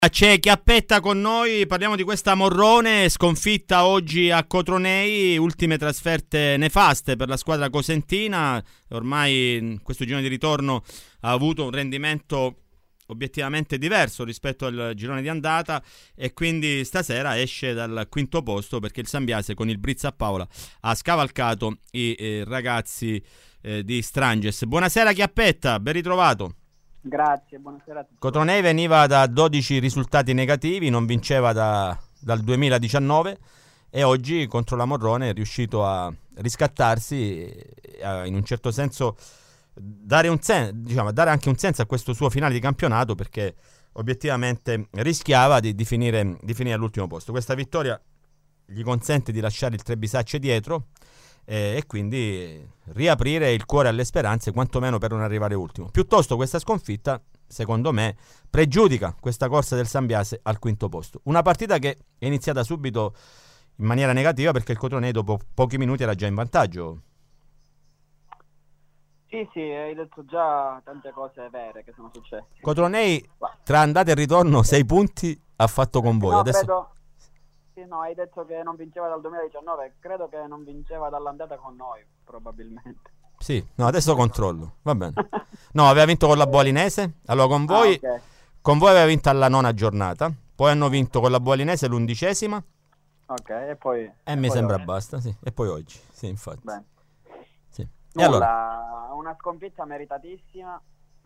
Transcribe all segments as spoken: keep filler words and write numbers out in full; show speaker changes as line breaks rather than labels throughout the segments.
C'è Chiappetta con noi, parliamo di questa Morrone, sconfitta oggi a Cotronei, ultime trasferte nefaste per la squadra cosentina, ormai in questo girone di ritorno ha avuto un rendimento obiettivamente diverso rispetto al girone di andata e quindi stasera esce dal quinto posto perché il Sambiase con il Brizza a Paola ha scavalcato i eh, ragazzi eh, di Stranges. Buonasera Chiappetta, ben ritrovato.
Grazie, buonasera a tutti.
Cotronei veniva da dodici risultati negativi, non vinceva da, dal duemiladiciannove e oggi contro la Morrone è riuscito a riscattarsi e a, in un certo senso dare, un sen- diciamo, dare anche un senso a questo suo finale di campionato, perché obiettivamente rischiava di, di, finire, di finire all'ultimo posto. Questa vittoria gli consente di lasciare il Trebisacce dietro eh, e quindi riaprire il cuore alle speranze, quantomeno per non arrivare ultimo. Piuttosto questa sconfitta, secondo me, pregiudica questa corsa del Sambiase al quinto posto. Una partita che è iniziata subito in maniera negativa perché il Cotronei dopo pochi minuti era già in vantaggio.
Sì, sì, hai detto già tante cose vere che sono successe.
Cotronei, tra andata e ritorno, sei punti ha fatto con voi.
No,
Adesso...
credo... Sì, no, hai detto che non vinceva dal duemiladiciannove, credo che non vinceva dall'andata con noi, probabilmente.
Sì, no, adesso controllo, va bene. No, aveva vinto con la Boalinese, allora con voi,
Ah, okay.
con voi aveva vinto alla nona giornata, poi hanno vinto con la Boalinese l'undicesima.
Ok, e poi...
E,
e
mi
poi
sembra
oggi.
basta, sì. E poi oggi, sì, infatti.
Bene.
Sì. E allora?
Nulla, una sconfitta meritatissima,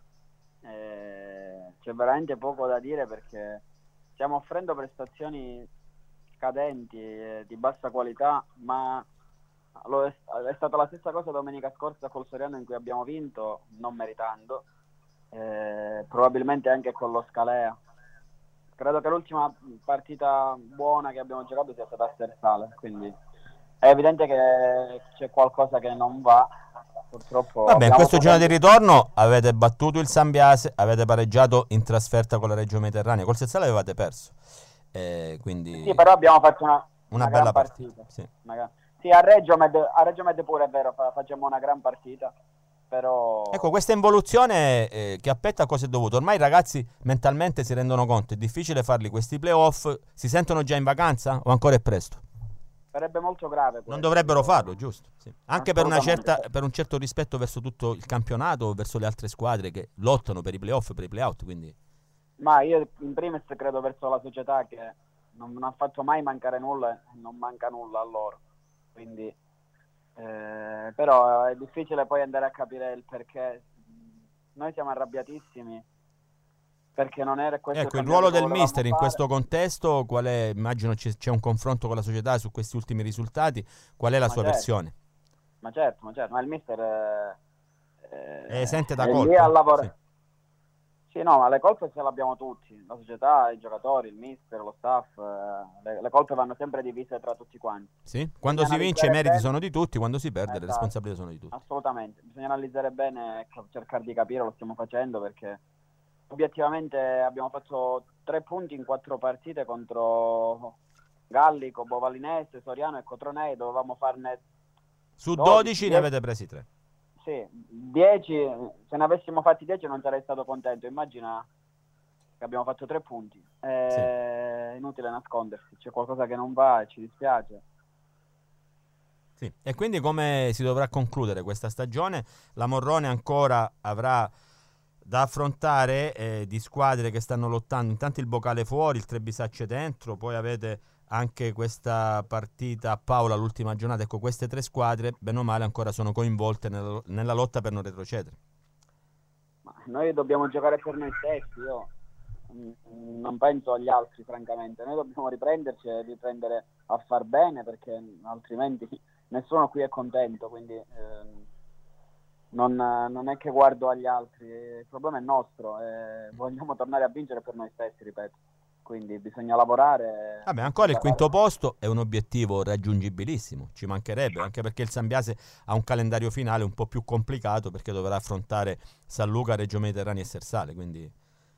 eh, c'è veramente poco da dire perché stiamo offrendo prestazioni scadenti, eh, di bassa qualità, ma lo è, è stata la stessa cosa domenica scorsa col Soriano in cui abbiamo vinto, non meritando, eh, probabilmente anche con lo Scalea. Credo che l'ultima partita buona che abbiamo giocato sia stata a Stersale, quindi è evidente che c'è qualcosa che non va. Purtroppo
Vabbè, in
abbiamo
questo girone di
potenti...
ritorno avete battuto il Sambiase, avete pareggiato in trasferta con la Reggio Mediterranea, col Sezzale avevate perso, eh,
Sì,
quindi
però abbiamo fatto una,
una
una
bella
gran
partita.
partita.
Sì.
Una... Sì, a Reggio Med, a Reggio Med pure è vero, fa- facciamo una gran partita,
Ecco,
però...
questa involuzione eh, che Appetta a cosa è dovuto? Ormai i ragazzi mentalmente si rendono conto, è difficile farli questi playoff, si sentono già in vacanza o ancora è presto?
Sarebbe molto grave
Non
questo,
dovrebbero
dico,
farlo, giusto? Sì. Anche per, una
assolutamente.
certa, per un certo rispetto verso tutto il campionato, verso le altre squadre che lottano per i playoff, per i playout, quindi...
Ma io in primis credo verso la società che non, non ha fatto mai mancare nulla e non manca nulla a loro. Quindi, eh, però è difficile poi andare a capire il perché. Noi siamo arrabbiatissimi perché non era questo il
Ecco, il
campionato
ruolo
che
del
volevamo
mister in
fare.
questo contesto, qual è? Immagino c'è, c'è un confronto con la società su questi ultimi risultati, qual è la
Ma
sua
certo,
versione?
ma certo, ma certo, ma il mister eh,
È
eh,
esente da
è lì a
colpe? Sì.
lavorare. Sì, no, ma le colpe ce le abbiamo tutti, la società, i giocatori, il mister, lo staff, eh, le, le colpe vanno sempre divise tra tutti quanti.
Sì? Quando
Bisogna
si vince i
analizzare
meriti
bene,
sono di tutti, quando si perde le
esatto,
responsabilità sono di tutti.
assolutamente, bisogna analizzare bene e cap- cercare di capire, lo stiamo facendo perché obiettivamente abbiamo fatto tre punti in quattro partite contro Gallico, Bovalinese, Soriano e Cotronei, dovevamo farne
Su
dodici,
dodici ne
dieci.
avete presi tre.
Sì, dieci, se ne avessimo fatti dieci non sarei stato contento, immagina che abbiamo fatto tre punti,
Sì.
è inutile nascondersi, c'è qualcosa che non va e ci dispiace.
Sì. E quindi come si dovrà concludere questa stagione? La Morrone ancora avrà da affrontare eh, di squadre che stanno lottando, intanto il Bocale fuori, il Trebisacce dentro, poi avete anche questa partita a Paola l'ultima giornata. Ecco, queste tre squadre bene o male ancora sono coinvolte nella, nella lotta per non retrocedere.
Ma noi dobbiamo giocare per noi stessi, io mm, non penso agli altri francamente, noi dobbiamo riprenderci e riprendere a far bene perché altrimenti nessuno qui è contento, quindi ehm, non, non è che guardo agli altri, il problema è nostro, eh, vogliamo tornare a vincere per noi stessi, ripeto, quindi bisogna lavorare
Vabbè,
e
ancora il
lavorare.
quinto posto è un obiettivo raggiungibilissimo, ci mancherebbe, anche perché il Sambiase ha un calendario finale un po' più complicato perché dovrà affrontare San Luca, Reggio Mediterraneo e Sersale, quindi...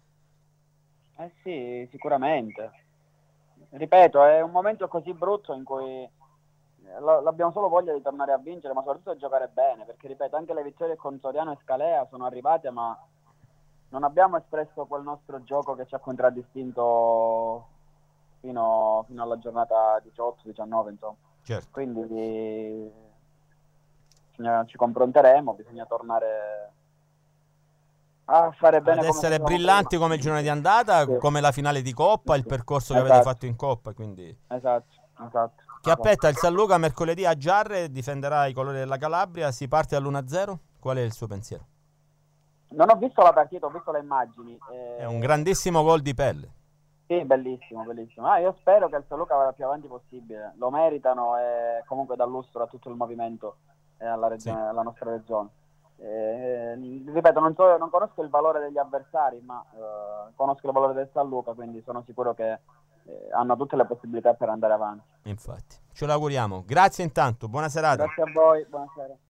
Eh sì, sicuramente. Ripeto, è un momento così brutto in cui lo- abbiamo solo voglia di tornare a vincere, ma soprattutto di giocare bene, perché ripeto, anche le vittorie con Soriano e Scalea sono arrivate, ma non abbiamo espresso quel nostro gioco che ci ha contraddistinto fino, fino alla giornata diciotto diciannove, insomma.
Certo.
Quindi bisogna, ci confronteremo, bisogna tornare a fare bene
Ad
come
essere
facevamo
brillanti
prima.
come il girone di andata,
Sì.
come la finale di Coppa, il
Sì.
percorso che
Esatto.
avete fatto in Coppa, quindi...
Esatto, esatto.
Che aspetta il San Luca mercoledì a Giarre, difenderà i colori della Calabria, si parte all'uno a zero. Qual è il suo pensiero?
Non ho visto la partita, ho visto le immagini. eh,
È un grandissimo gol di Pelle.
Sì, bellissimo, bellissimo. Ah, io spero che il San Luca vada più avanti possibile. Lo meritano e comunque dà lustro a tutto il movimento e alla, regione,
Sì.
alla nostra regione. Eh, ripeto, non, so, non conosco il valore degli avversari, ma eh, conosco il valore del San Luca, quindi sono sicuro che eh, hanno tutte le possibilità per andare avanti.
Infatti, ce lo auguriamo. Grazie intanto, buona serata.
Grazie a voi, buonasera.